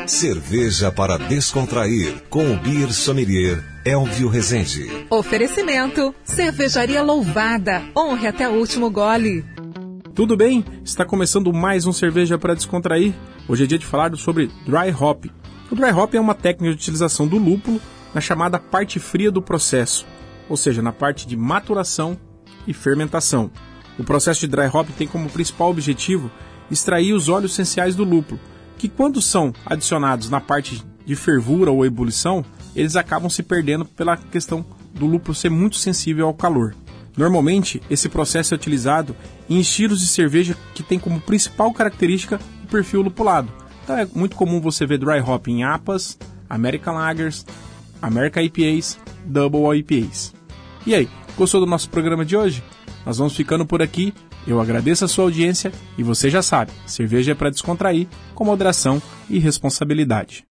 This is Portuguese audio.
Cerveja para descontrair, com o Beer Sommelier Elvio Rezende. Oferecimento, Cervejaria Louvada, honre até o último gole. Tudo bem? Está começando mais um Cerveja para Descontrair. Hoje é dia de falar sobre Dry Hop. O Dry Hop é uma técnica de utilização do lúpulo na chamada parte fria do processo, ou seja, na parte de maturação e fermentação. O processo de Dry Hop tem como principal objetivo extrair os óleos essenciais do lúpulo, que quando são adicionados na parte de fervura ou ebulição, eles acabam se perdendo pela questão do lúpulo ser muito sensível ao calor. Normalmente, esse processo é utilizado em estilos de cerveja que tem como principal característica o perfil lupulado. Então é muito comum você ver Dry Hop em APAs, American Lagers, American IPAs, Double IPAs. E aí, gostou do nosso programa de hoje? Nós vamos ficando por aqui. Eu agradeço a sua audiência e você já sabe, cerveja é para descontrair, com moderação e responsabilidade.